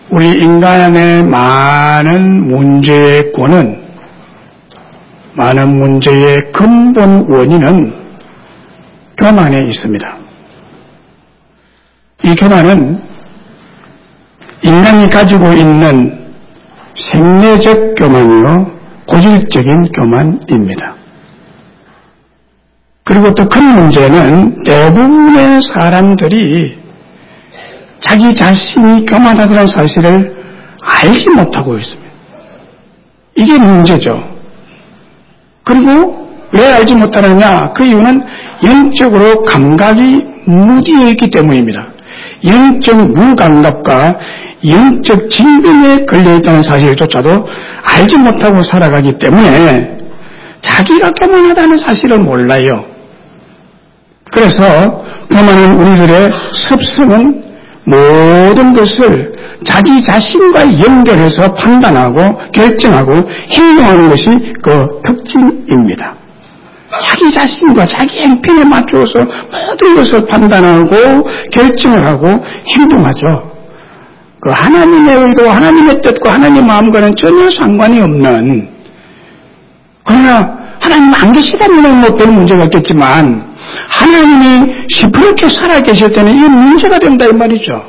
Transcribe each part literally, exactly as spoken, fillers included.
우리 인간의 많은 문제의 권은, 많은 문제의 근본 원인은 교만에 있습니다. 이 교만은 인간이 가지고 있는 생리적 교만이요 고질적인 교만입니다. 그리고 또 큰 문제는 대부분의 사람들이 자기 자신이 교만하다는 사실을 알지 못하고 있습니다. 이게 문제죠. 그리고 왜 알지 못하느냐? 그 이유는 영적으로 감각이 무디어 있기 때문입니다. 영적 무감각과 영적 질병에 걸려있다는 사실조차도 알지 못하고 살아가기 때문에 자기가 교만하다는 사실을 몰라요. 그래서 교만은 우리들의 습성은 모든 것을 자기 자신과 연결해서 판단하고 결정하고 행동하는 것이 그 특징입니다. 자기 자신과 자기 행편에 맞추어서 모든 것을 판단하고 결정을 하고 행동하죠. 그 하나님의 의도, 하나님의 뜻과 하나님의 마음과는 전혀 상관이 없는, 그러나 하나님 안 계시다면 뭐 별 문제가 있겠지만 하나님이 시퍼렇게 살아계실 때는 이 문제가 된다 이 말이죠.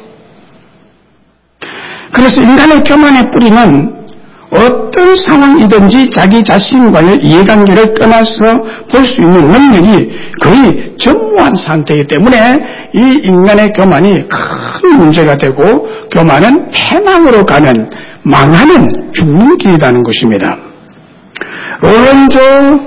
그래서 인간의 교만의 뿌리는 어떤 상황이든지 자기 자신과의 이해관계를 떠나서 볼 수 있는 능력이 거의 전무한 상태이기 때문에 이 인간의 교만이 큰 문제가 되고 교만은 패망으로 가는, 망하는 죽는 길이라는 것입니다. 로렌조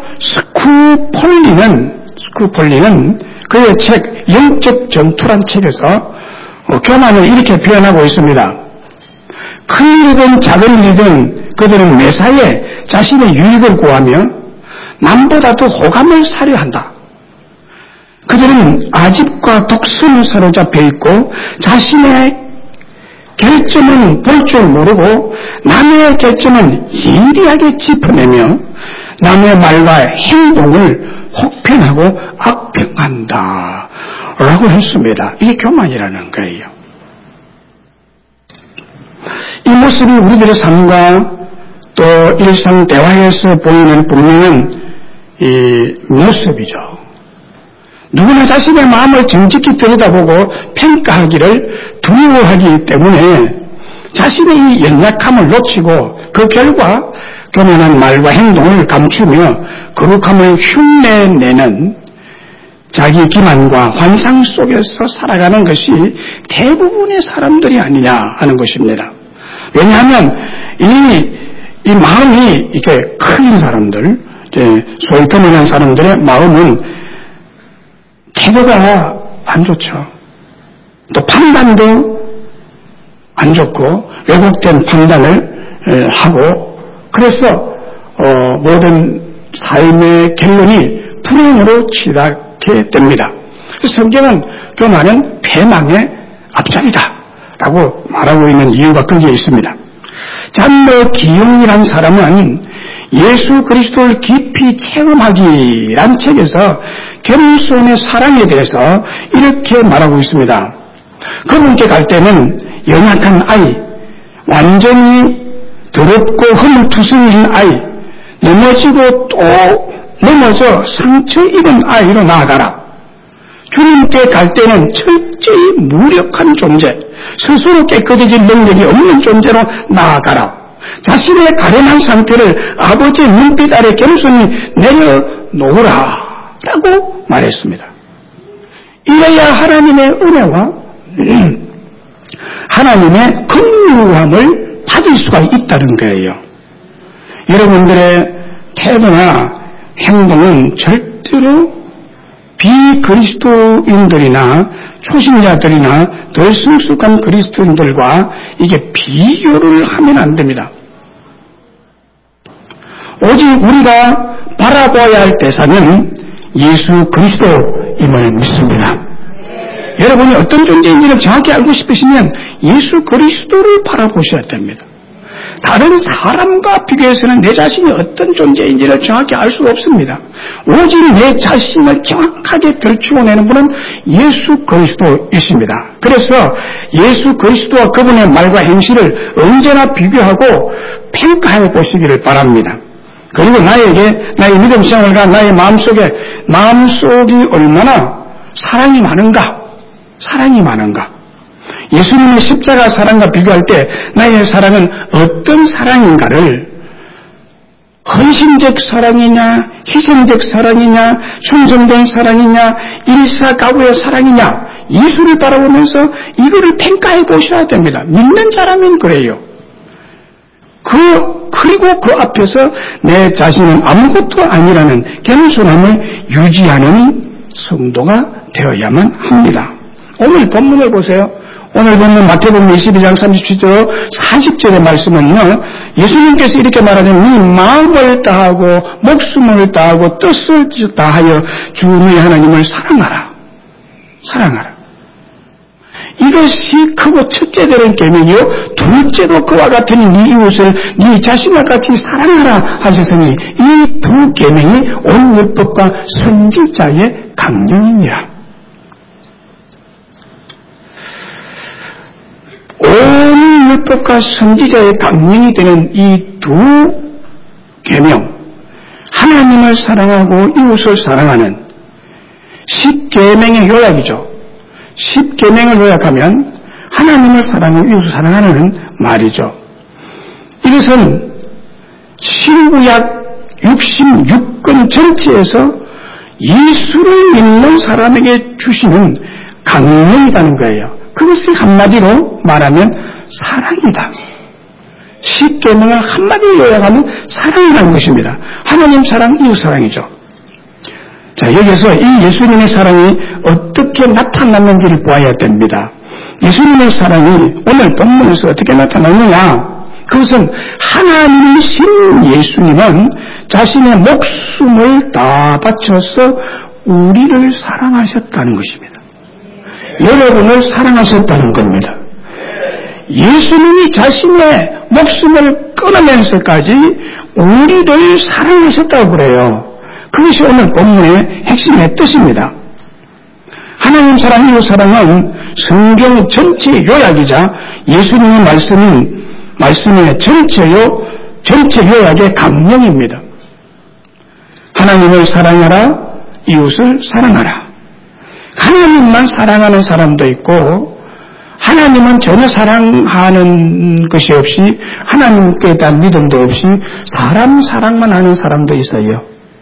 스쿠폴리는 스쿠폴리는 그의 책 영적 전투란 책에서 교만을 이렇게 표현하고 있습니다. 큰 일이든 작은 일이든 그들은 매사에 자신의 유익을 구하며 남보다도 호감을 사려 한다. 그들은 아집과 독선에 사로잡혀 있고 자신의 결점은 볼 줄 모르고 남의 결점은 예리하게 짚어내며 남의 말과 행동을 혹평하고 악평한다 라고 했습니다. 이게 교만이라는 거예요. 이 모습이 우리들의 삶과 또 일상 대화에서 보이는 분명한 이 모습이죠. 누구나 자신의 마음을 정직히 들여다보고 평가하기를 두려워하기 때문에 자신의 이 연약함을 놓치고 그 결과 교만한 말과 행동을 감추며 거룩함을 흉내내는 자기 기만과 환상 속에서 살아가는 것이 대부분의 사람들이 아니냐 하는 것입니다. 왜냐하면 이, 이 마음이 이렇게 큰 사람들, 소위 교만한 사람들의 마음은 태도가 안 좋죠. 또 판단도 안 좋고 왜곡된 판단을 하고 그래서 어, 모든 삶의 결론이 불행으로 치닫게 됩니다. 성경은 교만은 패망의 앞자리다 라고 말하고 있는 이유가 거기에 있습니다. 잔머 기용이란 사람은 예수 그리스도를 깊이 체험하기란 책에서 겸손의 사랑에 대해서 이렇게 말하고 있습니다. 그분께 갈 때는 연약한 아이, 완전히 더럽고 허물투성인 아이, 넘어지고 또 넘어져 상처 입은 아이로 나아가라. 주님께 갈 때는 철저히 무력한 존재, 스스로 깨끗해질 능력이 없는 존재로 나아가라. 자신의 가련한 상태를 아버지의 눈빛 아래 겸손히 내려놓으라 라고 말했습니다. 이래야 하나님의 은혜와 하나님의 긍휼함을 받을 수가 있다는 거예요. 여러분들의 태도나 행동은 절대로 비그리스도인들이나 초신자들이나 덜 성숙한 그리스도인들과 이게 비교를 하면 안 됩니다. 오직 우리가 바라봐야 할 대상은 예수 그리스도임을 믿습니다. 네. 여러분이 어떤 존재인지를 정확히 알고 싶으시면 예수 그리스도를 바라보셔야 됩니다. 다른 사람과 비교해서는 내 자신이 어떤 존재인지를 정확히 알 수가 없습니다. 오직 내 자신을 정확하게 들추어내는 분은 예수 그리스도이십니다. 그래서 예수 그리스도와 그분의 말과 행실을 언제나 비교하고 평가해 보시기를 바랍니다. 그리고 나에게 나의 믿음 생활과 나의 마음속에 마음속이 얼마나 사랑이 많은가 사랑이 많은가 예수님의 십자가 사랑과 비교할 때 나의 사랑은 어떤 사랑인가를 헌신적 사랑이냐 희생적 사랑이냐 충성된 사랑이냐 일사가구의 사랑이냐 예수를 바라보면서 이거를 평가해 보셔야 됩니다. 믿는 사람은 그래요. 그, 그리고 그 앞에서 내 자신은 아무것도 아니라는 겸손함을 유지하는 성도가 되어야만 합니다. 오늘 본문을 보세요. 오늘 본문 마태복음 이십이 장 삼십칠 절 사십 절의 말씀은요. 예수님께서 이렇게 말하는 네 마음을 다하고 목숨을 다하고 뜻을 다하여 주 너희 하나님을 사랑하라. 사랑하라. 이것이 크고 첫째 되는 계명이요. 둘째도 그와 같은 네 이웃을 네 자신과 같이 사랑하라 하셨으니 이 두 계명이 온 율법과 선지자의 강령입니다. 온 율법과 선지자의 강령이 되는 이 두 계명, 하나님을 사랑하고 이웃을 사랑하는 십계명의 요약이죠. 십계명을 요약하면 하나님을 사랑하고 이웃을 사랑하는 말이죠. 이것은 신구약 육십육 권 전체에서 예수를 믿는 사람에게 주시는 강령이라는 거예요. 그것이 한마디로 말하면 사랑이다. 십계명을 한마디로 요약하면 사랑이라는 것입니다. 하나님 사랑, 이웃 사랑이죠. 자, 여기서 이 예수님의 사랑이 어떻게 나타났는지를 보아야 됩니다. 예수님의 사랑이 오늘 본문에서 어떻게 나타났느냐? 그것은 하나님이신 예수님은 자신의 목숨을 다 바쳐서 우리를 사랑하셨다는 것입니다. 여러분을 사랑하셨다는 겁니다. 예수님이 자신의 목숨을 끊으면서까지 우리를 사랑하셨다고 그래요. 그것이 오늘 본문의 핵심의 뜻입니다. 하나님 사랑, 이웃 사랑은 성경 전체의 요약이자 예수님의 말씀인 말씀의 전체요, 전체 요약의 강령입니다. 하나님을 사랑하라, 이웃을 사랑하라. 하나님만 사랑하는 사람도 있고 하나님은 전혀 사랑하는 것이 없이 하나님께 대한 믿음도 없이 사람 사랑만 하는 사람도 있어요.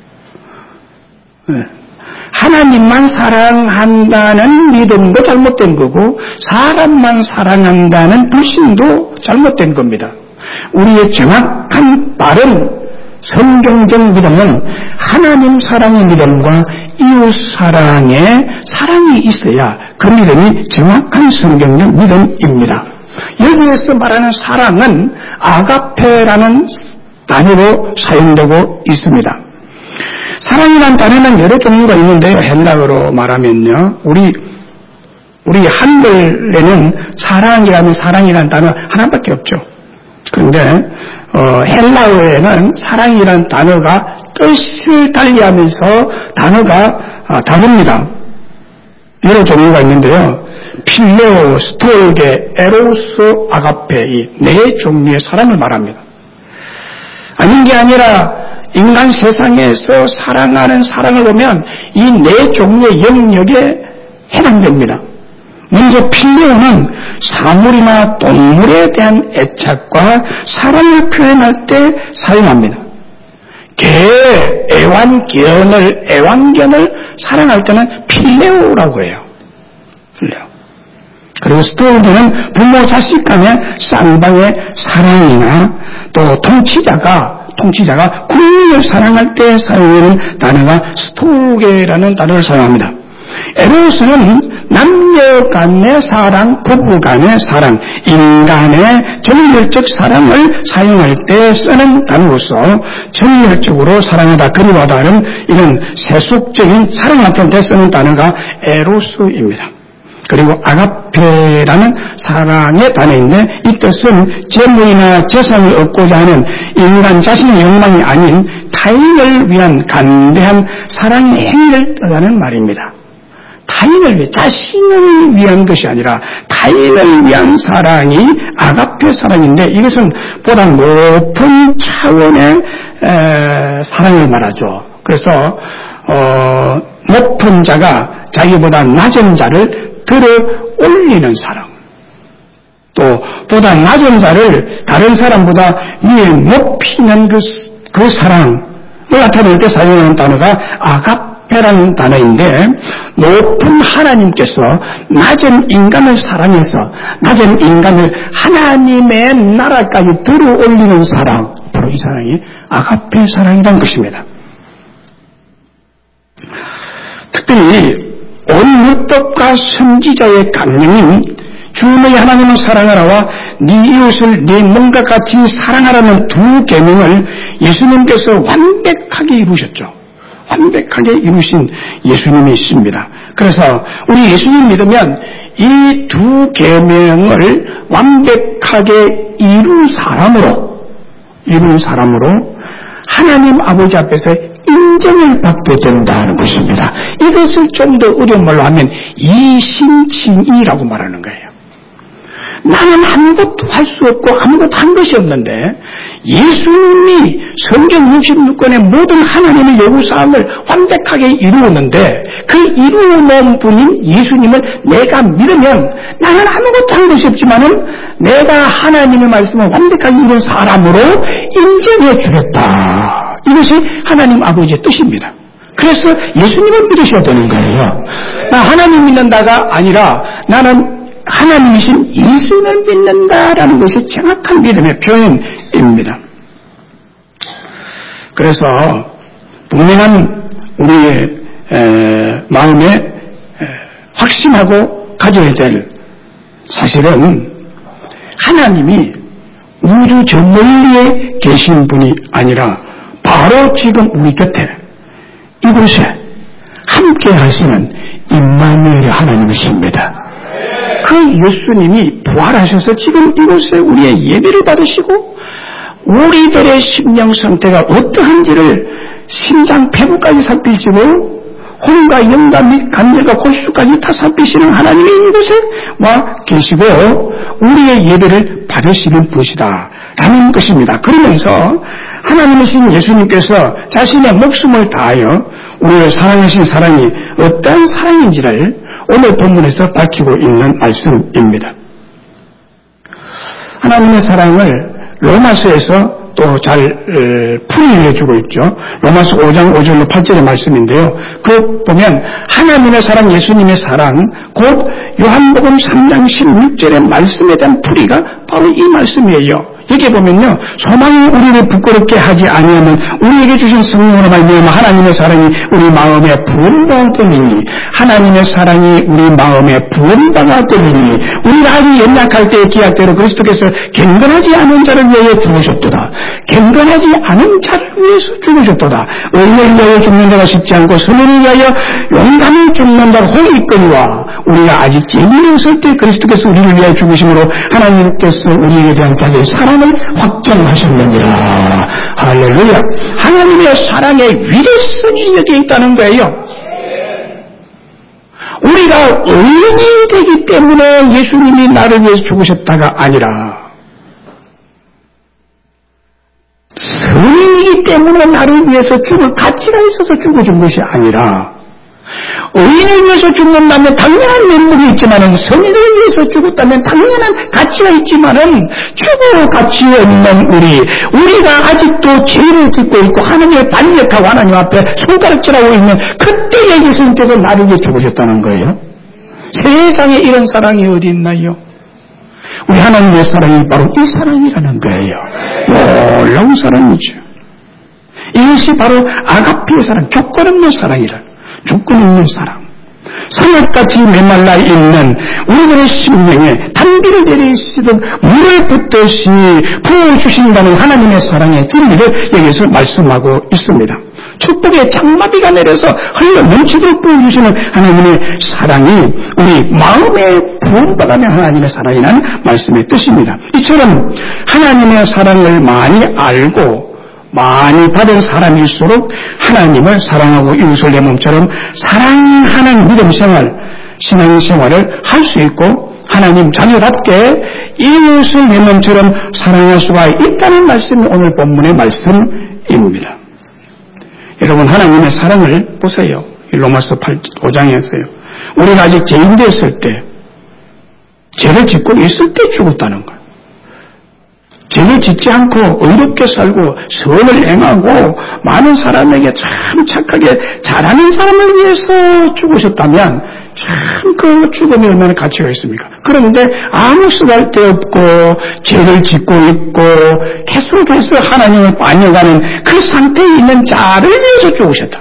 하나님만 사랑한다는 믿음도 잘못된 거고 사람만 사랑한다는 불신도 잘못된 겁니다. 우리의 정확한 바른 성경적 믿음은 하나님 사랑의 믿음과 이웃 사랑의 사랑이 있어야 그 믿음이 정확한 성경적 믿음입니다. 여기에서 말하는 사랑은 아가페라는 단어로 사용되고 있습니다. 사랑이라는 단어는 여러 종류가 있는데요. 헬라어로 말하면요. 우리, 우리 한글에는 사랑이라는 사랑이라는 단어 하나밖에 없죠. 그런데, 어, 헬라어에는 사랑이라는 단어가 뜻을 달리하면서 단어가 아, 다릅니다. 여러 종류가 있는데요. 필레오, 스톨게, 에로스, 아가페 이 네 종류의 사랑을 말합니다. 아닌 게 아니라 인간 세상에서 사랑하는 사랑을 보면 이 네 종류의 영역에 해당됩니다. 먼저 필레오는 사물이나 동물에 대한 애착과 사랑을 표현할 때 사용합니다. 개, 애완견을, 애완견을 사랑할 때는 필레오라고 해요. 필레오. 그리고 스톨게는 부모 자식 간의 쌍방의 사랑이나 또 통치자가 통치자가 국민을 사랑할 때 사용하는 단어가 스톨게라는 단어를 사용합니다. 에로스는 남녀 간의 사랑, 부부 간의 사랑, 인간의 전멸적 사랑을 사용할 때 쓰는 단어로서 전멸적으로 사랑하다, 그리워하다는 이런 세속적인 사랑 같은 데 쓰는 단어가 에로스입니다. 그리고 아가페라는 사랑의 단어인데 이 뜻은 재물이나 재산을 얻고자 하는 인간 자신의 욕망이 아닌 타인을 위한 간대한 사랑의 행위를 뜻하는 말입니다. 타인을 위해, 자신을 위한 것이 아니라 타인을 위한 사랑이 아가페 사랑인데, 이것은 보다 높은 차원의 에, 사랑을 말하죠. 그래서 어, 높은 자가 자기보다 낮은 자를 들어 올리는 사랑, 또 보다 낮은 자를 다른 사람보다 위에 높이는 그, 그 사랑을 나타낼 때 사용하는 단어가 아가페라는 단어인데, 높은 하나님께서 낮은 인간을 사랑해서 낮은 인간을 하나님의 나라까지 들어 올리는 사랑, 바로 이 사랑이 아가페 사랑이라는 것입니다. 특별히 온 율법과 선지자의 강령인 주 너희 하나님을 사랑하라와 네 이웃을 네 몸과 같이 사랑하라는 두 계명을 예수님께서 완벽하게 이루셨죠. 완벽하게 이루신 예수님이 있습니다. 그래서 우리 예수님 믿으면 이 두 계명을 완벽하게 이룬 사람으로 이룬 사람으로 하나님 아버지 앞에서 인정을 받게 된다는 것입니다. 이것을 좀 더 어려운 말로 하면 이신칭이라고 말하는 거예요. 나는 아무것도 할 수 없고 아무것도 한 것이 없는데 예수님이 성경 육십육 권의 모든 하나님의 요구사항을 완벽하게 이루었는데, 그 이루어놓은 분인 예수님을 내가 믿으면 나는 아무것도 한 것이 없지만은 내가 하나님의 말씀을 완벽하게 이룬 사람으로 인정해 주겠다. 이것이 하나님 아버지의 뜻입니다. 그래서 예수님을 믿으셔야 되는 거예요. 나 하나님 믿는다가 아니라 나는 하나님이신 예수님을 믿는다라는 것이 정확한 믿음의 표현입니다. 그래서 분명한 우리의 에, 마음에 에, 확신하고 가져야 될 사실은, 하나님이 우주 저 멀리에 계신 분이 아니라 바로 지금 우리 곁에 이곳에 함께 하시는 임마누엘 하나님이십니다. 그 예수님이 부활하셔서 지금 이곳에 우리의 예배를 받으시고 우리들의 심령 상태가 어떠한지를 심장 폐부까지 살피시고 혼과 영과 및 간절과 골수까지 다 살피시는 하나님이 이곳에 와 계시고 우리의 예배를 받으시는 분이시다 라는 것입니다. 그러면서 하나님이신 예수님께서 자신의 목숨을 다하여 우리를 사랑하신 사랑이 어떠한 사랑인지를 오늘 본문에서 밝히고 있는 말씀입니다. 하나님의 사랑을 로마서에서 또 잘 풀이해주고 있죠. 로마서 오 장 오 절로 팔 절의 말씀인데요. 그 보면 하나님의 사랑, 예수님의 사랑, 곧 요한복음 삼 장 십육 절의 말씀에 대한 풀이가 바로 이 말씀이에요. 여기 보면요, 소망이 우리를 부끄럽게 하지 아니하면 우리에게 주신 성령으로 말미암아 하나님의 사랑이 우리 마음에 부은바가 되리니, 하나님의 사랑이 우리 마음에 부은바가 되리니, 우리가 아주 연약할 때의 기약대로 그리스도께서 경건하지 않은 자를 위하여 죽으셨도다. 경건하지 않은 자를 위해서 죽으셨도다. 의인을 위하여 죽는 자가 쉽지 않고 선인을 위하여 용감히 죽는 자가 혹 있거니와, 우리가 아직 재미는 없을 때 그리스도께서 우리를 위하여 죽으심으로 하나님께서 우리에게 대한 자기의 사랑을 확정하셨느니라. 할렐루야. 하나님의 사랑의 위대성이 여기에 있다는 거예요. 우리가 의인이 되기 때문에 예수님이 나를 위해서 죽으셨다가 아니라, 성인이기 때문에 나를 위해서 죽을 가치가 있어서 죽어준 것이 아니라, 의인을 위해서 죽는다면 당연한 면목이 있지만은, 선인을 위해서 죽었다면 당연한 가치가 있지만은, 죽을 가치 없는 우리, 우리가 아직도 죄를 짓고 있고 하나님을 반역하고 하나님 앞에 손가락질하고 있는 그때에 예수님께서 나를 위해 죽으셨다는 거예요. 세상에 이런 사랑이 어디 있나요? 우리 하나님의 사랑이 바로 이 사랑이라는 거예요. 놀라운 사랑이죠. 이것이 바로 아가페의 사랑, 조건 없는 사랑이라. 조건 없는 사랑. 산업같이 메말라 있는 우리들의 심령에 단비를 내리시듯 물을 붓듯이 부어주신다는 하나님의 사랑의 진리를 여기서 말씀하고 있습니다. 축복의 장마비가 내려서 흘러 넘치도록 부어주시는 하나님의 사랑이 우리 마음에 부어받아낸 하나님의 사랑이라는 말씀의 뜻입니다. 이처럼 하나님의 사랑을 많이 알고 많이 받은 사람일수록 하나님을 사랑하고 이웃을 내 몸처럼 사랑하는 믿음 생활, 신앙 생활을 할 수 있고 하나님 자녀답게 이웃을 내 몸처럼 사랑할 수가 있다는 말씀이 오늘 본문의 말씀입니다. 여러분 하나님의 사랑을 보세요. 로마서 오 장에서요. 우리가 아직 죄인 됐을 때, 죄를 짓고 있을 때 죽었다는 거예요. 죄를 짓지 않고 의롭게 살고 선을 행하고 많은 사람에게 참 착하게 잘하는 사람을 위해서 죽으셨다면 참 그 죽음이 얼마나 가치가 있습니까? 그런데 아무 쓰잘데 없고 죄를 짓고 있고 계속해서 하나님을 반역하는 그 상태에 있는 자를 위해서 죽으셨다.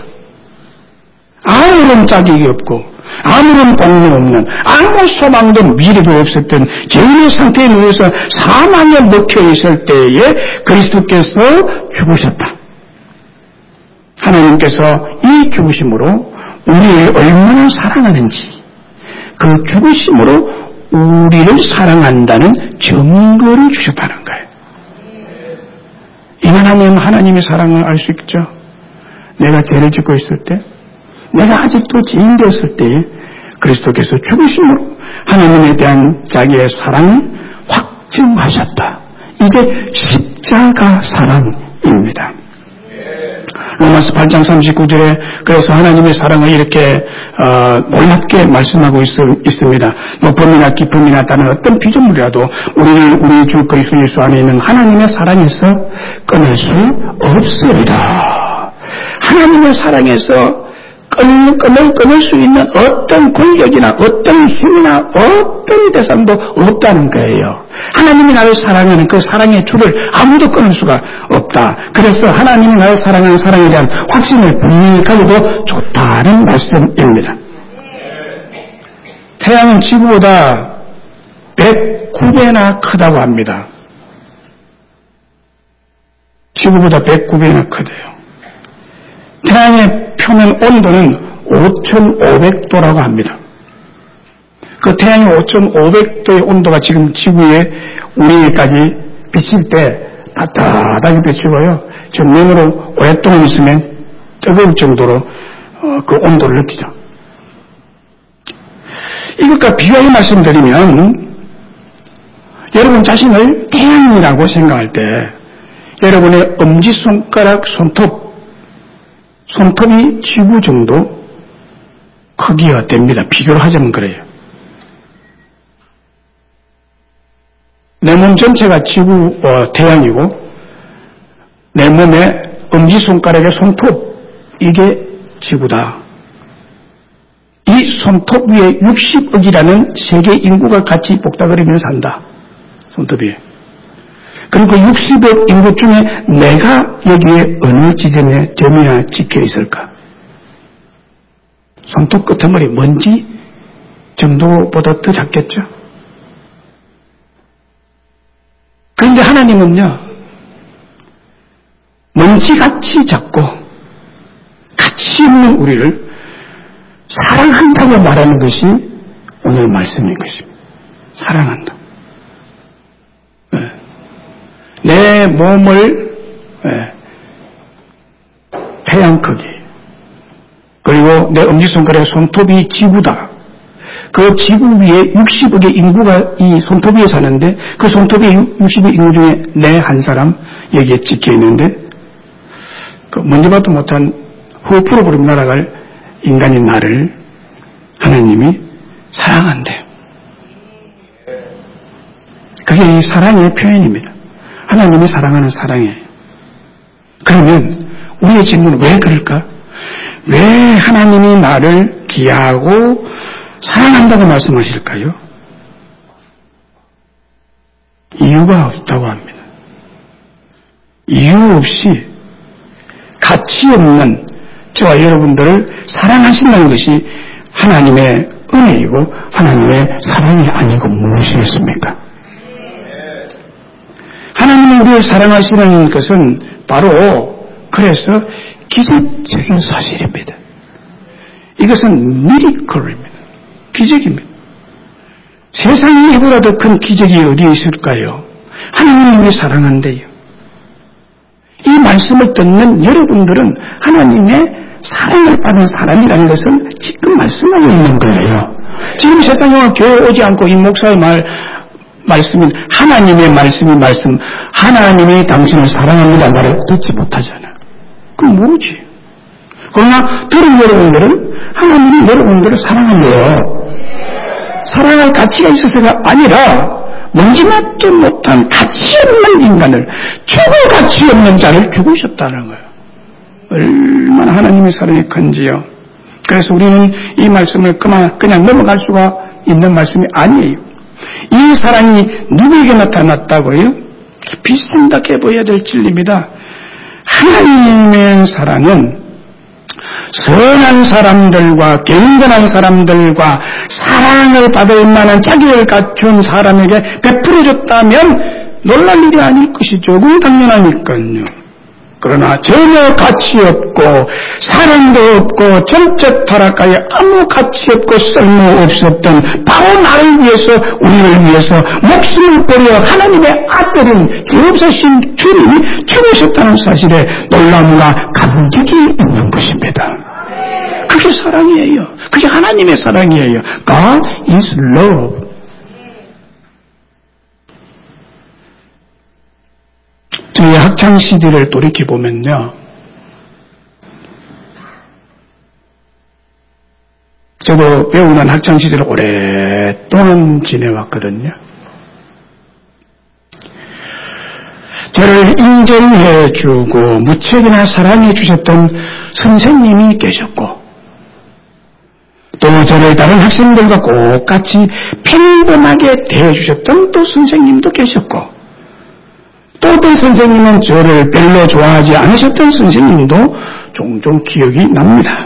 아무런 자격이 없고 아무런 공로 없는 아무 소망도 미래도 없었던 죄인의 상태에 누워서 사망에 먹혀 있을 때에 그리스도께서 죽으셨다. 하나님께서 이 죽으심으로 우리를 얼마나 사랑하는지 그 죽으심으로 우리를 사랑한다는 증거를 주셨다는 거예요. 이만하면 하나님의 사랑을 알 수 있죠. 내가 죄를 짓고 있을 때, 내가 아직도 죄인 되었을 때에 그리스도께서 죽으심으로 하나님에 대한 자기의 사랑을 확증하셨다. 이게 십자가 사랑입니다. 로마서 팔 장 삼십구 절에 그래서 하나님의 사랑을 이렇게 어, 놀랍게 말씀하고 있, 있습니다. 높음이나 깊음이나 다른 어떤 피조물이라도 우리를 우리 주 그리스도 예수 안에 있는 하나님의 사랑에서 끊을 수 없습니다. 하나님의 사랑에서 끈을, 끈을 끊을 수 있는 어떤 권력이나 어떤 힘이나 어떤 대상도 없다는 거예요. 하나님이 나를 사랑하는 그 사랑의 줄을 아무도 끊을 수가 없다. 그래서 하나님이 나를 사랑하는 사랑에 대한 확신을 분명히 가지고 좋다는 말씀입니다. 태양은 지구보다 백구 배나 크다고 합니다. 지구보다 백구 배나 크대요. 태양의 표면 온도는 오천오백 도라고 합니다. 그 태양의 오천오백 도의 온도가 지금 지구에 우리까지 비칠 때 따뜻하게 비치고요. 저 눈으로 오랫동안 있으면 뜨거울 정도로 그 온도를 느끼죠. 이것과 비유해 말씀드리면 여러분 자신을 태양이라고 생각할 때 여러분의 엄지손가락 손톱 손톱이 지구 정도 크기가 됩니다. 비교를 하자면 그래요. 내 몸 전체가 지구 어, 태양이고 내 몸의 엄지손가락의 손톱 이게 지구다. 이 손톱 위에 육십억이라는 세계 인구가 같이 복닥거리면서 산다. 손톱 위에. 그리고 육십억 인구 중에 내가 여기에 어느 지점에 점이나 찍혀 있을까? 손톱 끝머리 먼지 정도보다 더 작겠죠? 그런데 하나님은요, 먼지같이 작고 가치 없는 우리를 사랑한다고 말하는 것이 오늘 말씀인 것입니다. 사랑한다. 내 몸을 태양 크기 그리고 내 엄지손가락의 손톱이 지구다. 그 지구 위에 육십억의 인구가 이 손톱 위에 사는데 그 손톱의 육십억 인구 중에 내 한 사람 여기에 찍혀 있는데 그 먼저 봐도 못한 후프로 부르며 날아갈 인간인 나를 하나님이 사랑한대요. 그게 이 사랑의 표현입니다. 하나님이 사랑하는 사랑이에요. 그러면 우리의 질문은 왜 그럴까? 왜 하나님이 나를 귀하고 사랑한다고 말씀하실까요? 이유가 없다고 합니다. 이유 없이 가치 없는 저와 여러분들을 사랑하신다는 것이 하나님의 은혜이고 하나님의 사랑이 아니고 무엇이겠습니까? 하나님이 우리를 사랑하시는 것은 바로 그래서 기적적인 사실입니다. 이것은 미리컬입니다. 기적입니다. 세상에 이보다 더 큰 기적이 어디에 있을까요? 하나님이 우리를 사랑한대요. 이 말씀을 듣는 여러분들은 하나님의 사랑을 받은 사람이라는 것을 지금 말씀하고 있는 거예요. 지금 세상에 교회 오지 않고 이 목사의 말, 말씀은 하나님의 말씀이 말씀, 하나님이 당신을 사랑합니다 말을 듣지 못하잖아요. 그럼 뭐지? 그러나 들은 여러분들은 하나님이 여러분들을 사랑합니다. 사랑할 가치가 있어서가 아니라 뭔지 맛도 못한 가치 없는 인간을, 주고 가치 없는 자를 죽으셨다는 거예요. 얼마나 하나님의 사랑이 큰지요. 그래서 우리는 이 말씀을 그만 그냥 넘어갈 수가 있는 말씀이 아니에요. 이 사랑이 누구에게 나타났다고요? 깊이 생각해 보아야 될 진리입니다. 하나님의 사랑은 선한 사람들과 경건한 사람들과 사랑을 받을 만한 자격을 갖춘 사람에게 베풀어졌다면 놀랄 일이 아닐 것이 조금 당연하니까요. 그러나 전혀 가치 없고 사랑도 없고 전적 타락하여 아무 가치 없고 쓸모 없었던 바로 나를 위해서 우리를 위해서 목숨을 버려 하나님의 아들인 죄없으신 주님이 죽으셨다는 사실에 놀람과 감격이 있는 것입니다. 그게 사랑이에요. 그게 하나님의 사랑이에요. God is love. 저희 학창시절을 돌이켜보면요. 저도 배우는 학창시절을 오랫동안 지내왔거든요. 저를 인정해주고 무척이나 사랑해주셨던 선생님이 계셨고 또 저를 다른 학생들과 똑같이 평범하게 대해주셨던 또 선생님도 계셨고 또 어떤 선생님은 저를 별로 좋아하지 않으셨던 선생님도 종종 기억이 납니다.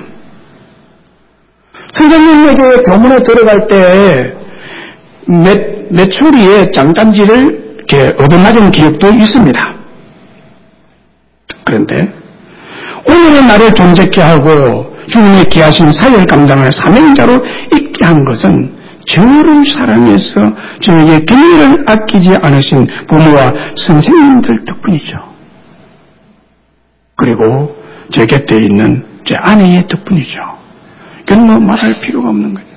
선생님에게 교문에 들어갈 때 몇, 메추리에 장단지를 이렇게 얻어맞은 기억도 있습니다. 그런데 오늘의 나를 존재케 하고 주님의 귀하신 사역을 감당할 사명자로 있게 한 것은 저를 사랑해서 저에게 격려를 아끼지 않으신 부모와 선생님들 덕분이죠. 그리고 제 곁에 있는 제 아내의 덕분이죠. 그건 뭐 말할 필요가 없는 거예요.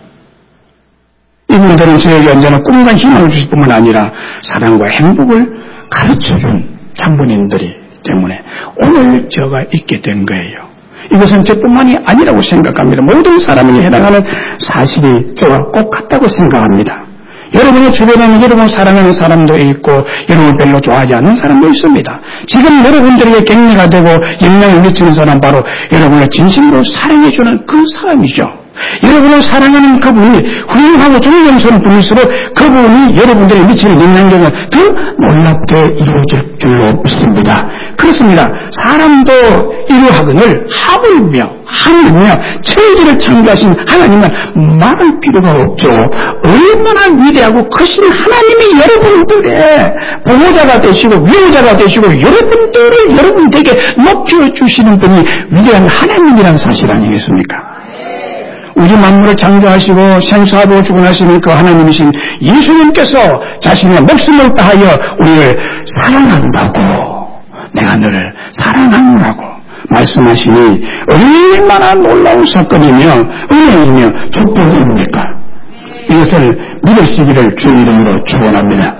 이분들은 저에게 언제나 꿈과 희망을 주실 뿐만 아니라 사랑과 행복을 가르쳐준 장본인들이 때문에 오늘 저가 있게 된 거예요. 이것은 저뿐만이 아니라고 생각합니다. 모든 사람에게 해당하는 사실이 저와 꼭 같다고 생각합니다. 여러분의 주변에는 여러분 사랑하는 사람도 있고 여러분 별로 좋아하지 않는 사람도 있습니다. 지금 여러분들에게 격려가 되고 영향을 미치는 사람 바로 여러분을 진심으로 사랑해주는 그 사람이죠. 여러분을 사랑하는 그분이 훌륭하고 존경스러운 분일수록 그분이 여러분들에게 미치는 영향력은 더 놀랍게 이루어질 줄로 믿습니다. 그렇습니다. 사람도 이러하거늘 하물며 하물며 천지를 창조하신 하나님은 말할 필요가 없죠. 얼마나 위대하고 크신 하나님이 여러분들의 보호자가 되시고 위호자가 되시고 여러분들을 여러분들에게 높여주시는 분이 위대한 하나님이라는 사실 아니겠습니까? 우주 만물을 창조하시고 생사하고 주관하시는 그 하나님이신 예수님께서 자신의 목숨을 다하여 우리를 사랑한다고, 내가 너를 사랑하노라고 말씀하시니 얼마나 놀라운 사건이며 은혜이며 축복입니까? 이것을 믿으시기를 주의 이름으로 축원합니다.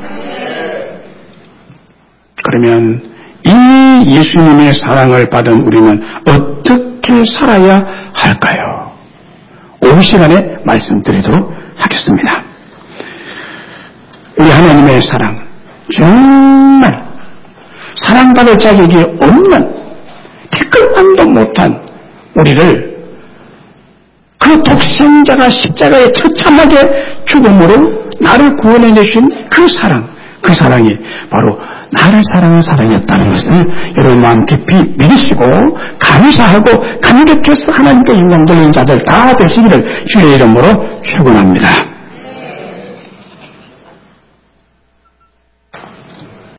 그러면 이 예수님의 사랑을 받은 우리는 어떻게 살아야 할까요? 오후 시간에 말씀드리도록 하겠습니다. 우리 하나님의 사랑, 정말 사랑받을 자격이 없는 티끌만도 못한 우리를 그 독생자가 십자가에 처참하게 죽음으로 나를 구원해 주신 그 사랑, 그 사랑이 바로 나를 사랑하는 사랑이었다는 것을 여러분 마음 깊이 믿으시고 감사하고 감격해서 하나님께 영광 돌리는 자들 다 되시기를 주의 이름으로 축원합니다.